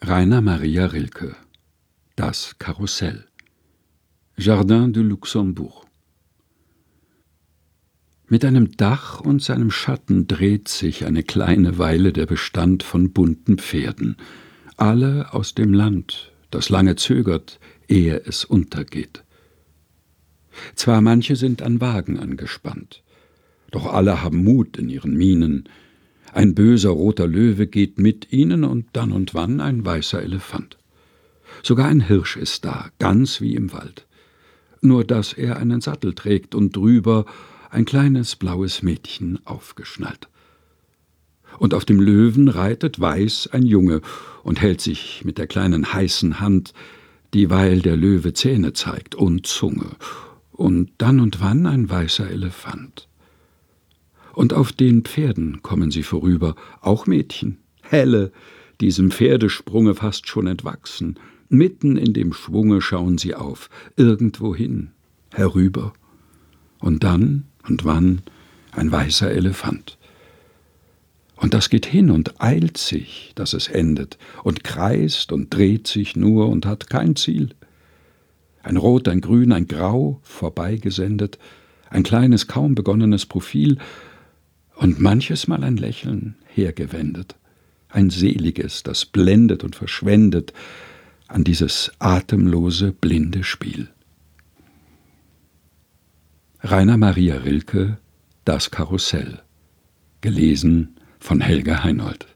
Rainer Maria Rilke: Das Karussell. Jardin du Luxembourg. Mit einem Dach und seinem Schatten dreht sich eine kleine Weile der Bestand von bunten Pferden, alle aus dem Land, das lange zögert, ehe es untergeht. Zwar manche sind an Wagen angespannt, doch alle haben Mut in ihren Mienen. Ein böser roter Löwe geht mit ihnen und dann und wann ein weißer Elefant. Sogar ein Hirsch ist da, ganz wie im Wald, nur dass er einen Sattel trägt und drüber ein kleines blaues Mädchen aufgeschnallt. Und auf dem Löwen reitet weiß ein Junge und hält sich mit der kleinen heißen Hand, dieweil der Löwe Zähne zeigt und Zunge, und dann und wann ein weißer Elefant. Und auf den Pferden kommen sie vorüber, auch Mädchen, helle, diesem Pferdesprunge fast schon entwachsen. Mitten in dem Schwunge schauen sie auf, irgendwohin, herüber. Und dann und wann ein weißer Elefant. Und das geht hin und eilt sich, dass es endet, und kreist und dreht sich nur und hat kein Ziel. Ein Rot, ein Grün, ein Grau vorbeigesendet, ein kleines, kaum begonnenes Profil und manches Mal ein Lächeln hergewendet, ein seliges, das blendet und verschwendet an dieses atemlose, blinde Spiel. Rainer Maria Rilke: Das Karussell. Gelesen von Helga Heinold.